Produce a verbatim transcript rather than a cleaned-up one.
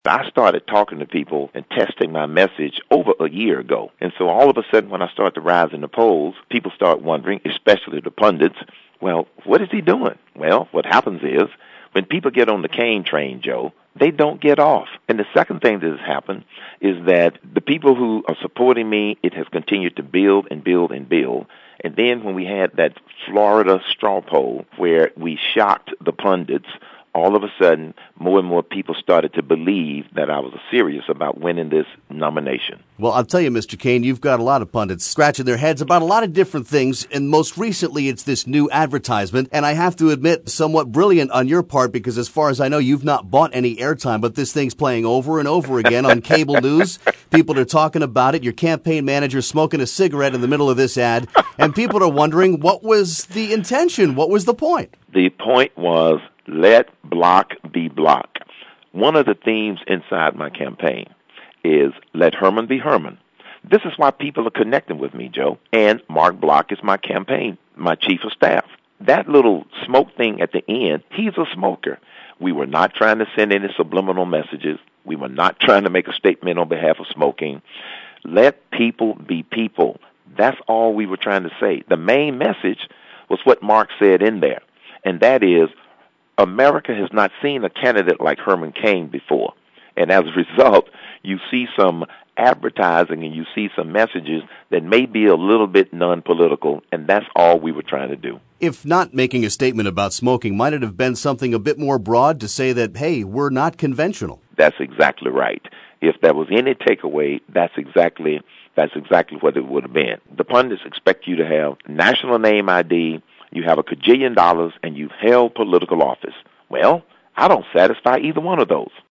I started talking to people and testing my message over a year ago. And so all of a sudden when I start to rise in the polls, people start wondering, especially the pundits, well, what is he doing? Well, what happens is when people get on the cane train, Joe, they don't get off. And the second thing that has happened is that the people who are supporting me, it has continued to build and build and build. And then when we had that Florida straw poll where we shocked the pundits, all of a sudden, more and more people started to believe that I was serious about winning this nomination. Well, I'll tell you, Mister Kaine, you've got a lot of pundits scratching their heads about a lot of different things, and most recently it's this new advertisement, and I have to admit, somewhat brilliant on your part, because as far as I know, you've not bought any airtime, but this thing's playing over and over again on cable news. People are talking about it. Your campaign manager smoking a cigarette in the middle of this ad, and people are wondering, what was the intention? What was the point? The point was, let block be block. One of the themes inside my campaign is let Herman be Herman. This is why people are connecting with me, Joe. And Mark Block is my campaign, my chief of staff. That little smoke thing at the end, he's a smoker. We were not trying to send any subliminal messages. We were not trying to make a statement on behalf of smoking. Let people be people. That's all we were trying to say. The main message was what Mark said in there, and that is, America has not seen a candidate like Herman Cain before. And as a result, you see some advertising and you see some messages that may be a little bit non-political, and that's all we were trying to do. If not making a statement about smoking, might it have been something a bit more broad to say that, hey, we're not conventional? That's exactly right. If there was any takeaway, that's exactly that's exactly what it would have been. The pundits expect you to have national name I D, you have a cajillion dollars, and you've held political office. Well, I don't satisfy either one of those.